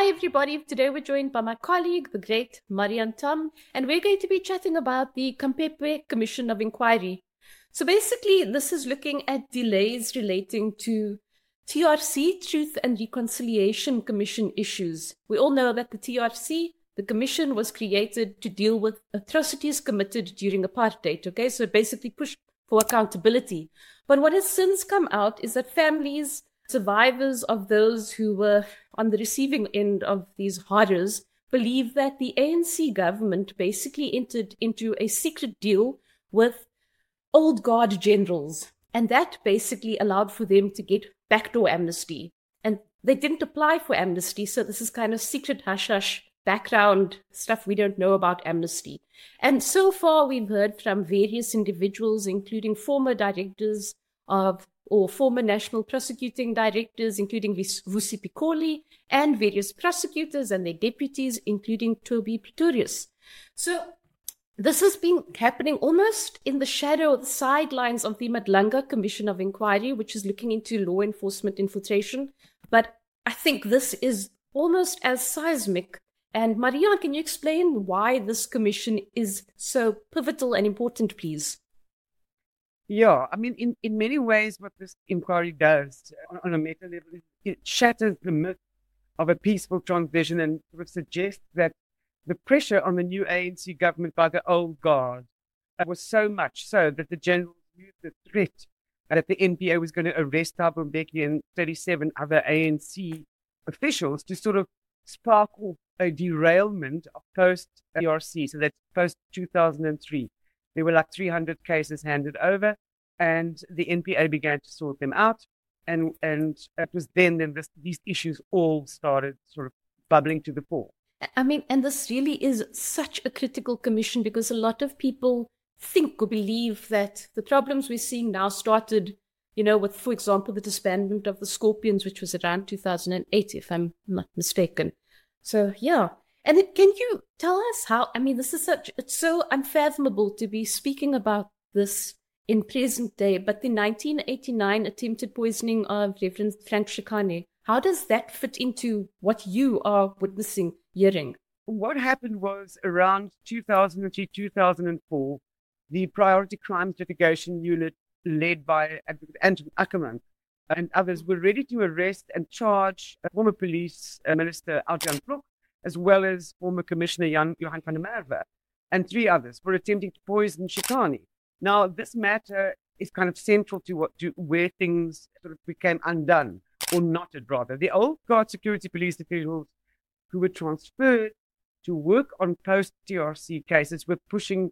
everybody. Today we're joined by my colleague, the great Marian Tam, and we're going to be chatting about the Kampepe Commission of Inquiry. So basically, this is looking at delays relating to TRC, Truth and Reconciliation Commission issues. We all know that the TRC, the commission, was created to deal with atrocities committed during apartheid, okay? So it basically pushed for accountability. But what has since come out is that families, survivors of those who were on the receiving end of these horrors, believe that the ANC government basically entered into a secret deal with old guard generals. And that basically allowed for them to get backdoor amnesty. And they didn't apply for amnesty, so this is kind of secret hush-hush background stuff we don't know about amnesty. And so far, we've heard from various individuals, including former directors or former national prosecuting directors, including Vusi Pikoli, and various prosecutors and their deputies, including Toby Pretorius. So this has been happening almost in the shadow, the sidelines of the Madlanga Commission of Inquiry, which is looking into law enforcement infiltration. But I think this is almost as seismic. And Marian, can you explain why this commission is so pivotal and important, please? Yeah, I mean, in many ways, what this inquiry does on a meta level, it shatters the myth of a peaceful transition and sort of suggests that the pressure on the new ANC government by the old guard was so much so that the generals used the threat that the NPA was going to arrest Thabo Mbeki and 37 other ANC officials to sort of spark off a derailment of post-TRC, so that's post-2003. There were like 300 cases handed over, and the NPA began to sort them out. And it was then these issues all started sort of bubbling to the fore. I mean, and this really is such a critical commission because a lot of people think or believe that the problems we're seeing now started, with, for example, the disbandment of the Scorpions, which was around 2008, if I'm not mistaken. So, yeah. And then can you tell us how, I mean, it's so unfathomable to be speaking about this in present day, but the 1989 attempted poisoning of Reverend Frank Shikane, how does that fit into what you are witnessing, hearing? What happened was around 2003, 2004, the Priority Crimes Litigation Unit led by Advocate Anton Ackerman and others were ready to arrest and charge former police minister Adrian Vlok, as well as former Commissioner Johan van der Merwe, and 3 others for attempting to poison Shikane. Now, this matter is kind of central to where things sort of became undone, or knotted rather. The old guard security police officials who were transferred to work on post-TRC cases were pushing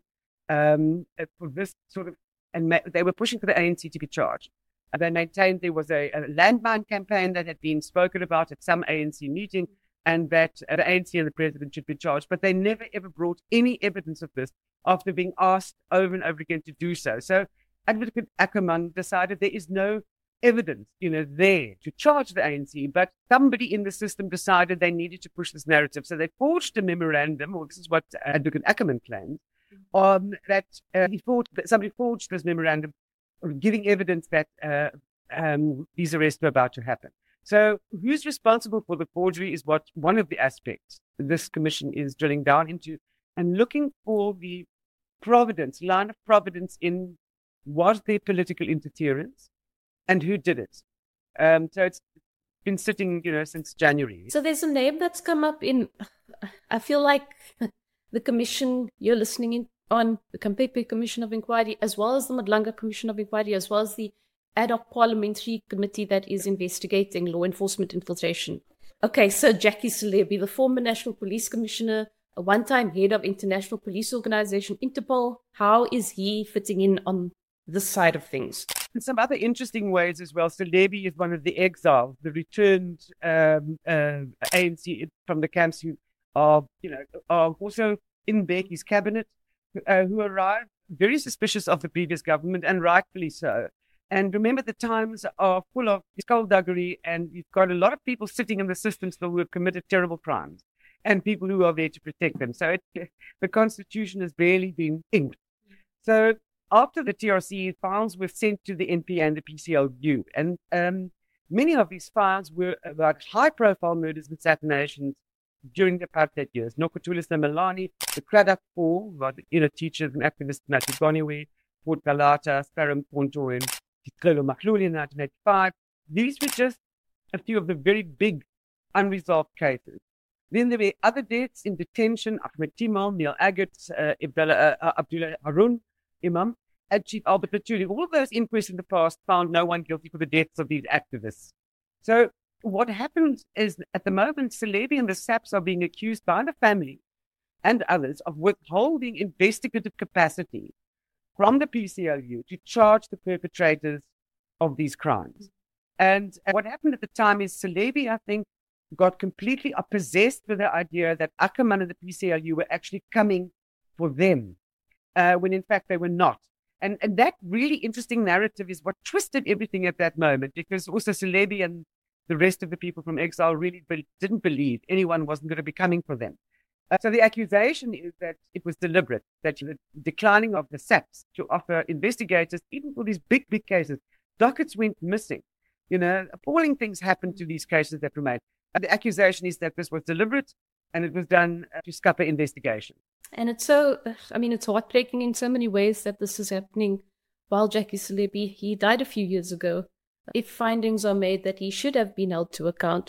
for this sort of, and they were pushing for the ANC to be charged. And they maintained there was a landmine campaign that had been spoken about at some ANC meeting, and that the ANC and the president should be charged. But they never, ever brought any evidence of this after being asked over and over again to do so. So Advocate Ackerman decided there is no evidence, there to charge the ANC, but somebody in the system decided they needed to push this narrative. So they forged a memorandum, or this is what Advocate Ackerman claims, that somebody forged this memorandum giving evidence that these arrests were about to happen. So who's responsible for the forgery is one of the aspects this commission is drilling down into and looking for the line of providence in was there political interference and who did it. So it's been sitting, since January. So there's a name that's come up I feel like the commission you're listening in on, the Kampepe Commission of Inquiry, as well as the Madlanga Commission of Inquiry, as well as the ad hoc parliamentary committee that is investigating law enforcement infiltration. Okay, so Jackie Selebi, the former National Police Commissioner, a one-time head of International Police Organization, Interpol, how is he fitting in on this side of things? In some other interesting ways as well, Selebi is one of the exiles, the returned ANC from the camps who are also in Mbeki's cabinet, who arrived very suspicious of the previous government, and rightfully so. And remember, the times are full of skullduggery, and you've got a lot of people sitting in the system still who have committed terrible crimes, and people who are there to protect them. So the Constitution has barely been inked. So after the TRC, files were sent to the NPA and the PCLU, and Many of these files were about high-profile murders and assassinations during the apartheid years. Nokuthula Simelane, the Cradock Four, teachers and activists Matthew Goniwe, Fort Galata, Sparrow Ponto, and Tikrelo Makluli in 1985. These were just a few of the very big unresolved cases. Then there were other deaths in detention: Ahmed Timal, Neil Agate, Abdullah Harun, Imam, and Chief Albert Luthuli. All of those inquests in the past found no one guilty for the deaths of these activists. So what happens is, at the moment, Selebi and the SAPS are being accused by the family and others of withholding investigative capacity from the PCLU to charge the perpetrators of these crimes. And what happened at the time is Selebi, I think, got completely possessed with the idea that Ackerman and the PCLU were actually coming for them, when in fact they were not. And that really interesting narrative is what twisted everything at that moment, because also Selebi and the rest of the people from exile really didn't believe anyone wasn't going to be coming for them. So the accusation is that it was deliberate, that the declining of the SAPS to offer investigators, even for these big, big cases, dockets went missing. Appalling things happened to these cases that remained. And the accusation is that this was deliberate and it was done to scupper investigation. And it's it's heartbreaking in so many ways that this is happening while Jackie Selebi, he died a few years ago. If findings are made that he should have been held to account,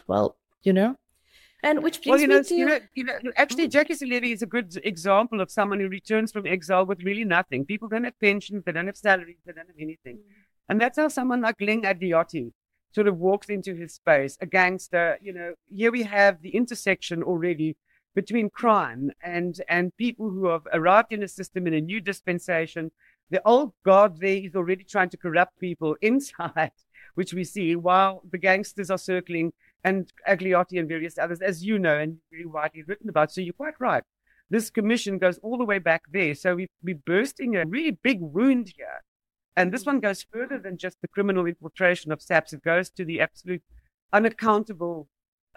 and which brings me to... Actually, Jackie Selebi is a good example of someone who returns from exile with really nothing. People don't have pensions, they don't have salaries, they don't have anything. And that's how someone like Glenn Adiotti sort of walks into his space, a gangster. Here we have the intersection already between crime and people who have arrived in a system in a new dispensation. The old guard there is already trying to corrupt people inside, which we see, while the gangsters are circling, and Agliotti and various others, as you know, and very widely written about. So you're quite right. This commission goes all the way back there. So we're bursting a really big wound here. And this one goes further than just the criminal infiltration of SAPS. It goes to the absolute unaccountable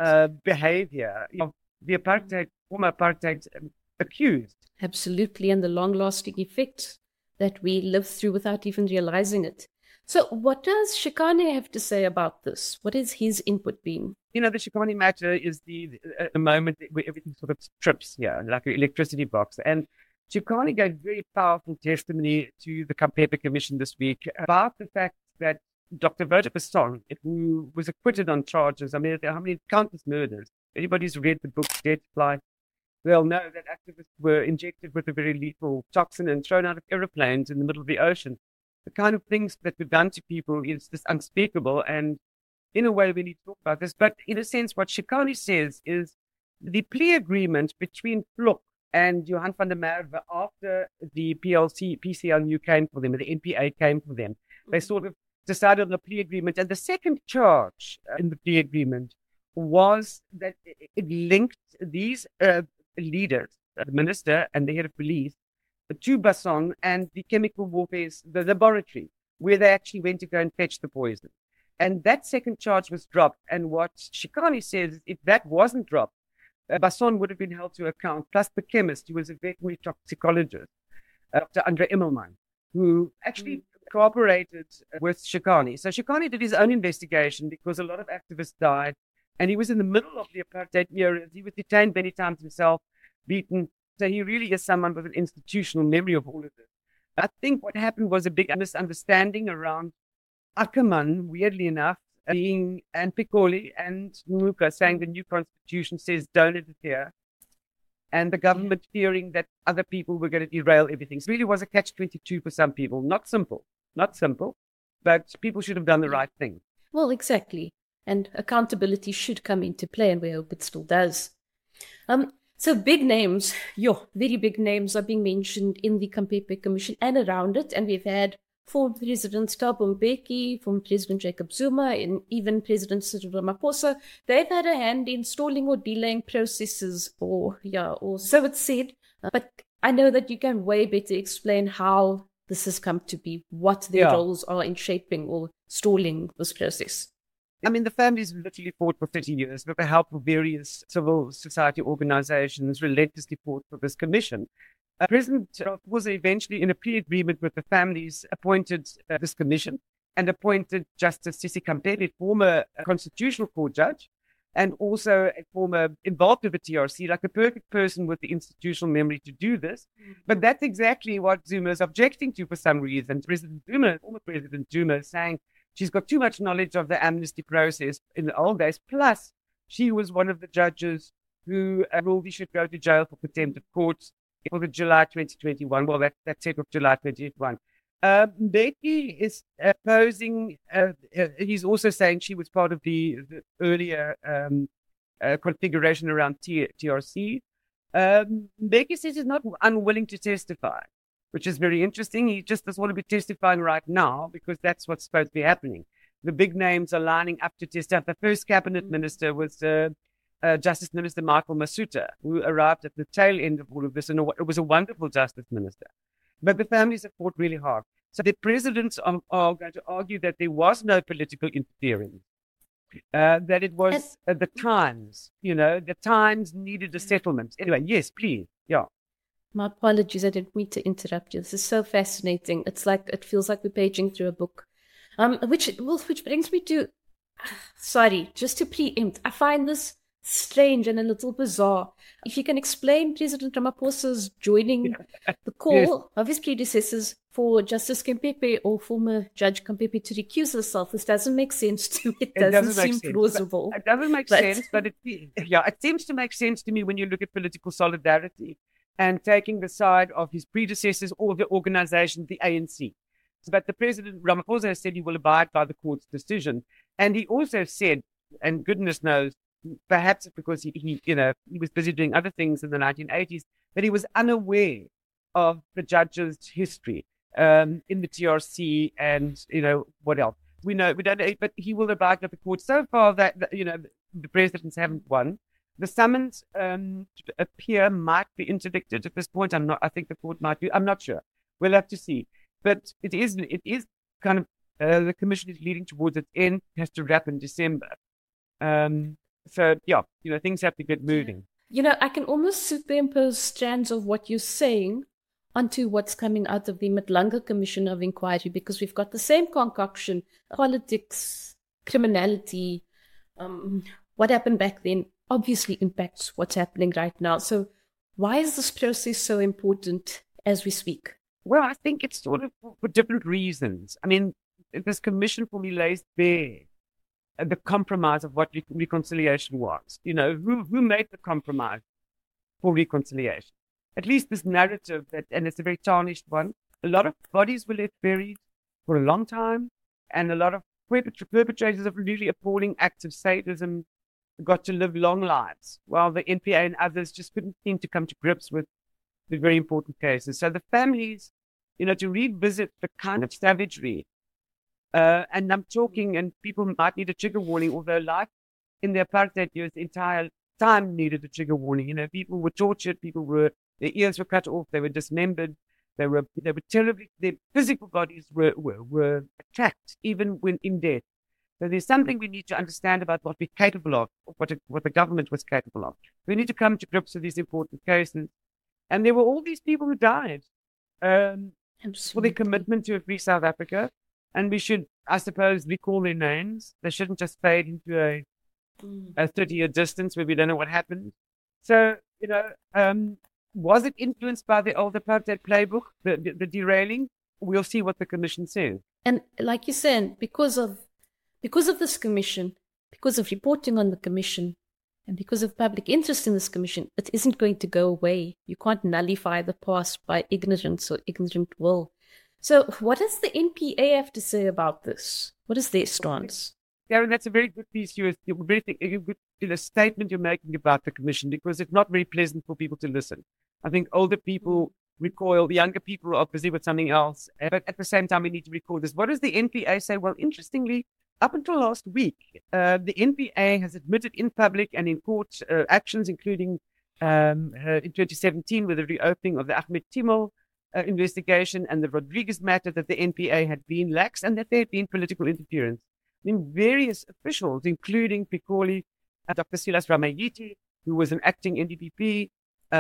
behavior of the former apartheid accused. Absolutely, and the long-lasting effects that we live through without even realizing it. So what does Shikane have to say about this? What is his input been? The Shikane matter is the moment where everything sort of trips here, like an electricity box. And Shikane gave very powerful testimony to the Kampepe Commission this week about the fact that Dr. Wouter Basson, who was acquitted on charges, how many countless murders. Anybody's read the book Dead Fly, they'll know that activists were injected with a very lethal toxin and thrown out of aeroplanes in the middle of the ocean. The kind of things that were done to people is just unspeakable. And in a way, we need to talk about this. But in a sense, what Shikane says is the plea agreement between Vlok and Johan van der Merwe after the PCLU came for them, and the NPA came for them. They sort of decided on a plea agreement. And the second charge in the plea agreement was that it linked these leaders, the minister and the head of police, to Basson and the chemical warfare, the laboratory, where they actually went to go and fetch the poison. And that second charge was dropped. And what Shikane says is, if that wasn't dropped, Basson would have been held to account, plus the chemist, who was a veterinary toxicologist, Dr. Andre Immelman, who actually cooperated with Shikane. So Shikane did his own investigation because a lot of activists died. And he was in the middle of the apartheid era. He was detained many times himself, beaten. So he really is someone with an institutional memory of all of this. I think what happened was a big misunderstanding around Ackerman, weirdly enough, being and Pikoli and Muka saying the new constitution says don't interfere, and the government fearing that other people were going to derail everything. So it really was a catch-22 for some people. Not simple, but people should have done the right thing. Well, exactly. And accountability should come into play, and we hope it still does. So big names, very big names are being mentioned in the Kampepe Commission and around it. And we've had former President Thabo Mbeki, former President Jacob Zuma, and even President Cyril Ramaphosa. They've had a hand in stalling or delaying processes, or so it's said. But I know that you can way better explain how this has come to be, what their roles are in shaping or stalling this process. The families literally fought for 30 years with the help of various civil society organizations, relentlessly fought for this commission. President was eventually, in a plea agreement with the families, appointed this commission. and appointed Justice Sisi Kampepe, former Constitutional Court judge, and also a former involved with the TRC, like a perfect person with the institutional memory to do this. But that's exactly what Zuma is objecting to for some reason. Former President Zuma, is saying she's got too much knowledge of the amnesty process in the old days. Plus, she was one of the judges who ruled he should go to jail for contempt of court for the July 2021. Well, that set of July 2021. Mbeki is posing, he's also saying she was part of the earlier configuration around TRC. Mbeki says he's not unwilling to testify, which is very interesting. He just doesn't want to be testifying right now because that's what's supposed to be happening. The big names are lining up to testify. The first cabinet minister was Justice Minister Michael Masuta, who arrived at the tail end of all of this, and it was a wonderful justice minister. But the families have fought really hard. So the presidents are going to argue that there was no political interference, that it was the Times, the Times needed a settlement. Anyway, yes, please. Yeah. My apologies, I didn't mean to interrupt you. This is so fascinating. It feels like we're paging through a book. Which brings me to, sorry, just to preempt, I find this strange and a little bizarre. If you can explain President Ramaphosa's joining the call of his predecessors for Justice Kampepe or former Judge Kampepe to recuse herself, this doesn't make sense to me. It doesn't seem plausible. It doesn't make sense, but it seems to make sense to me when you look at political solidarity and taking the side of his predecessors or the organization, the ANC. But the President Ramaphosa has said he will abide by the court's decision. And he also said, and goodness knows, perhaps because he was busy doing other things in the 1980s, that he was unaware of the judge's history in the TRC and, what else. We don't know, but he will abide by the court. So far that, the presidents haven't won. The summons to appear might be interdicted at this point. I think the court might be. I'm not sure. We'll have to see. But it is kind of, the commission is leading towards its end. It has to wrap in December. So, things have to get moving. I can almost superimpose strands of what you're saying onto what's coming out of the Madlanga Commission of Inquiry, because we've got the same concoction, politics, criminality. What happened back then obviously impacts what's happening right now. So why is this process so important as we speak? Well, I think it's sort of for different reasons. I mean, this commission for me lays bare the compromise of what reconciliation was. Who made the compromise for reconciliation? At least this narrative and it's a very tarnished one. A lot of bodies were left buried for a long time, and a lot of perpetrators of really appalling acts of sadism got to live long lives, while the NPA and others just couldn't seem to come to grips with the very important cases. So the families, to revisit the kind of savagery, and I'm talking, and people might need a trigger warning, although life in the apartheid years, the entire time needed a trigger warning. People were tortured, their ears were cut off, they were dismembered, they were terribly, their physical bodies were attacked, even when in death. So there's something we need to understand about what we're capable of, what the government was capable of. We need to come to grips with these important cases. And there were all these people who died for their commitment to a free South Africa. And we should, I suppose, recall their names. They shouldn't just fade into a 30-year distance where we don't know what happened. So, was it influenced by the old apartheid playbook, the derailing? We'll see what the commission says. And like you said, because of this commission, because of reporting on the commission, and because of public interest in this commission, it isn't going to go away. You can't nullify the past by ignorance or ignorant will. So what does the NPA have to say about this? What is their stance? Darren, that's a very good piece. A good statement you're making about the commission, because it's not very pleasant for people to listen. I think older people recoil, the younger people are busy with something else. But at the same time, we need to recall this. What does the NPA say? Well, interestingly, up until last week, the NPA has admitted in public and in court actions, including in 2017 with the reopening of the Ahmed Timol investigation and the Rodriguez matter, that the NPA had been lax and that there had been political interference. In various officials, including Pikoli, Dr. Silas Ramayiti, who was an acting NDPP,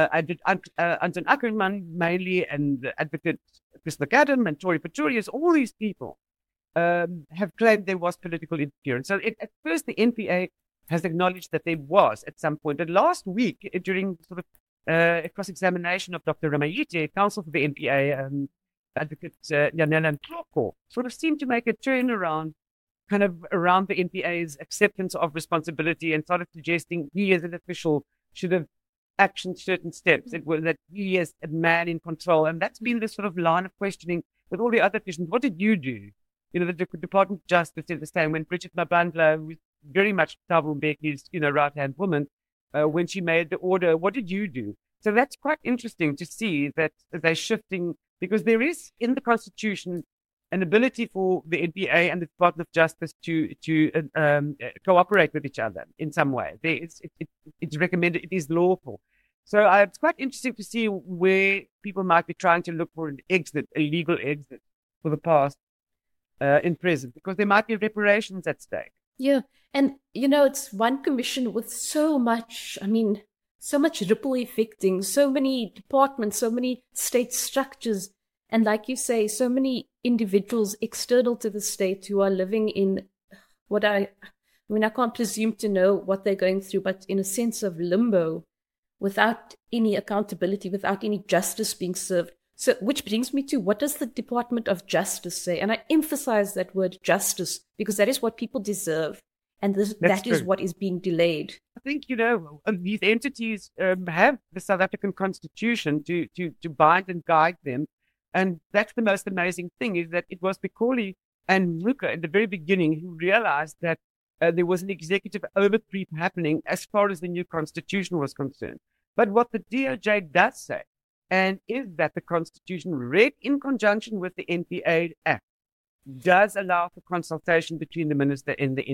Anton Ackerman mainly, and Advocate Chris McAdam and Tori Pretorius, all these people have claimed there was political interference. So at first, the NPA has acknowledged that there was at some point. But last week, during sort of a cross-examination of Dr. Ramayiti, counsel for the NPA, Advocate Yanela Ntloko, sort of seemed to make a turnaround kind of around the NPA's acceptance of responsibility and started suggesting he as an official should have actioned certain steps. It was that he as a man in control. And that's been the sort of line of questioning with all the other officials. What did you do? You know, the Department of Justice did the same when Bridget Mabandla, who was very much Thabo Mbeki's, right-hand woman, when she made the order, what did you do? So that's quite interesting to see that they're shifting, because there is in the Constitution an ability for the NPA and the Department of Justice to cooperate with each other in some way. It's recommended, it is lawful. So it's quite interesting to see where people might be trying to look for an exit, a legal exit for the past in prison, because there might be reparations at stake. Yeah. And, it's one commission with so much ripple effecting, so many departments, so many state structures. And like you say, so many individuals external to the state who are living in I can't presume to know what they're going through, but in a sense of limbo, without any accountability, without any justice being served. So, which brings me to, what does the Department of Justice say? And I emphasize that word justice, because that is what people deserve. And that is what is being delayed. I think, these entities have the South African Constitution to bind and guide them. And that's the most amazing thing, is that it was Pikoli and Ruka at the very beginning who realized that there was an executive overcreep happening as far as the new Constitution was concerned. But what the DOJ does say, and is that the Constitution, read in conjunction with the NPA Act, does allow for consultation between the minister and the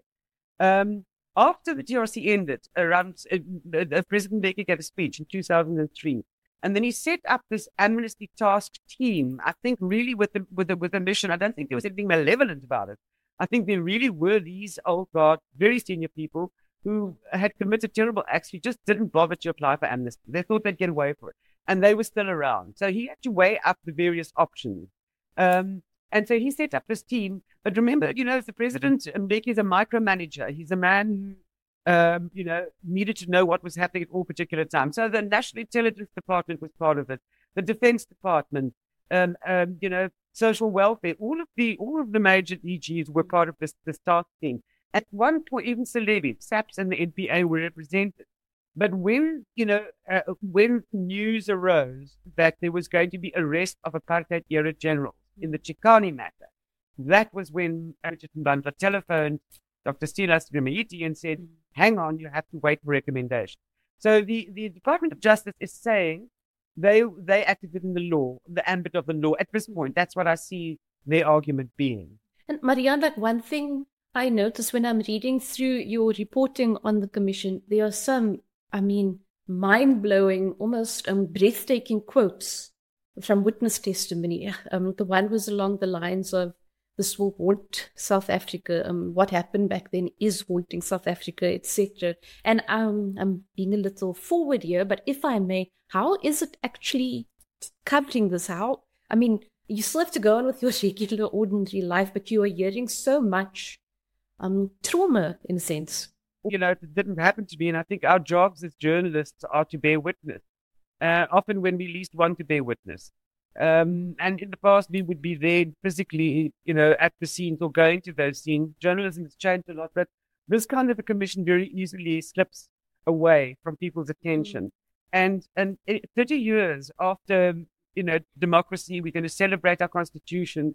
NPA. After the TRC ended, around President Mbeki gave a speech in 2003, and then he set up this amnesty task team. I think really with a mission. I don't think there was anything malevolent about it. I think there really were these old guard, very senior people who had committed terrible acts who just didn't bother to apply for amnesty. They thought they'd get away for it, and they were still around. So he had to weigh up the various options. And so he set up this team. But remember, the president, Mbeki, is a micromanager. He's a man who, needed to know what was happening at all particular times. So the National Intelligence Department was part of it, the Defense Department, social welfare, all of the major DGs were part of this task team. At one point, even Salebi, SAPS, and the NPA were represented. But when news arose that there was going to be arrest of apartheid-era generals in the Chikani matter, that was when Bridget Mbandla telephoned Dr. Silas Ramayiti and said, hang on, you have to wait for recommendation. So the Department of Justice is saying they acted within the law, the ambit of the law. At this point, that's what I see their argument being. And Marianne, one thing I noticed when I'm reading through your reporting on the commission, there are some, mind-blowing, almost breathtaking quotes from witness testimony. The one was along the lines of, this will haunt South Africa. What happened back then is haunting South Africa, etc. And I'm being a little forward here, but if I may, how is it actually covering this? You still have to go on with your regular, ordinary life, but you are hearing so much trauma, in a sense. It didn't happen to me, and I think our jobs as journalists are to bear witness. Often when we least want to bear witness. And in the past, we would be there physically, at the scenes or going to those scenes. Journalism has changed a lot, but this kind of a commission very easily slips away from people's attention. And 30 years after, democracy, we're going to celebrate our constitution.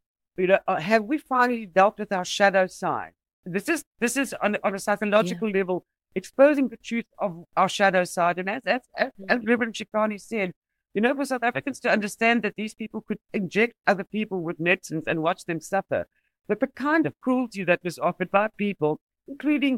Have we finally dealt with our shadow side? This is on a psychological level, exposing the truth of our shadow side. And as Reverend Chikani said, for South Africans to understand that these people could inject other people with medicines and watch them suffer, but the kind of cruelty that was offered by people, including,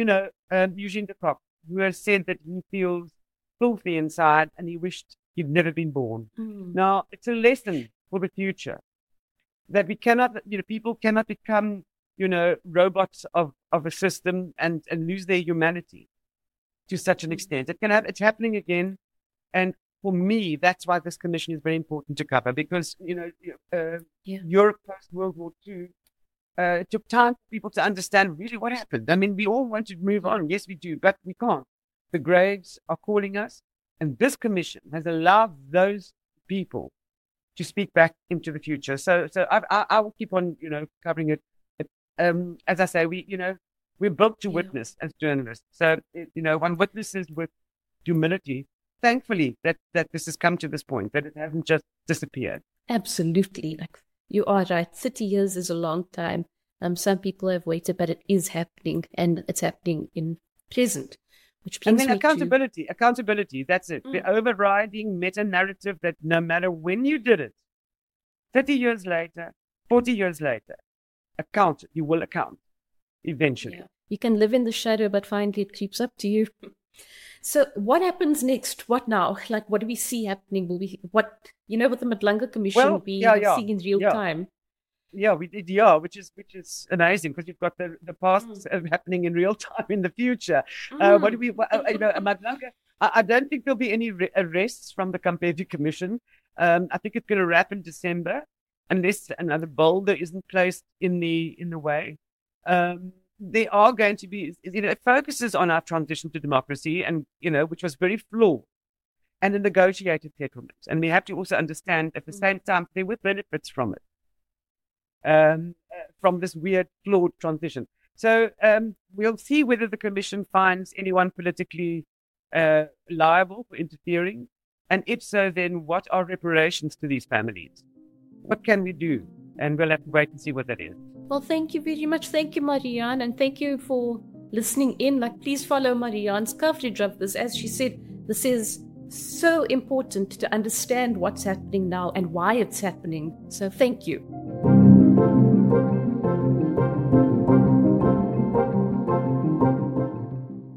Eugene de Kock, who has said that he feels filthy inside and he wished he'd never been born. Now, it's a lesson for the future that we cannot, people cannot become, robots of a system and lose their humanity to such an extent. It's happening again. And for me, that's why this commission is very important to cover, because, Europe post-World War II, it took time for people to understand really what happened. I mean, we all want to move on. Yes, we do, but we can't. The graves are calling us, and this commission has allowed those people to speak back into the future. So I will keep on, covering it. As I say, we're built to witness as journalists. So, one witnesses with humility, thankfully, that this has come to this point, that it hasn't just disappeared. Absolutely. Like, you are right. 30 years is a long time. Some people have waited, but it is happening, and it's happening in present. Which brings and then accountability, that's it. The overriding meta-narrative that no matter when you did it, 30 years later, 40 years later, you will account eventually. Yeah. You can live in the shadow, but finally it creeps up to you. So what happens next? What now? Like, what do we see happening? With the Madlanga Commission, we see in real time. Yeah, we did. Which is amazing, because you've got the past happening in real time in the future. Madlanga? I don't think there'll be any arrests from the Kampepe Commission. I think it's going to wrap in December, unless another boulder isn't placed in the way. There are going to be, it focuses on our transition to democracy, and which was very flawed, and the negotiated settlements. And we have to also understand at the same time there were benefits from it. From this weird, flawed transition. So we'll see whether the commission finds anyone politically liable for interfering. And if so, then what are reparations to these families? What can we do? And we'll have to wait and see what that is. Well, thank you very much. Thank you, Marianne. And thank you for listening in. Please follow Marianne's coverage of this. As she said, this is so important to understand what's happening now and why it's happening. So thank you.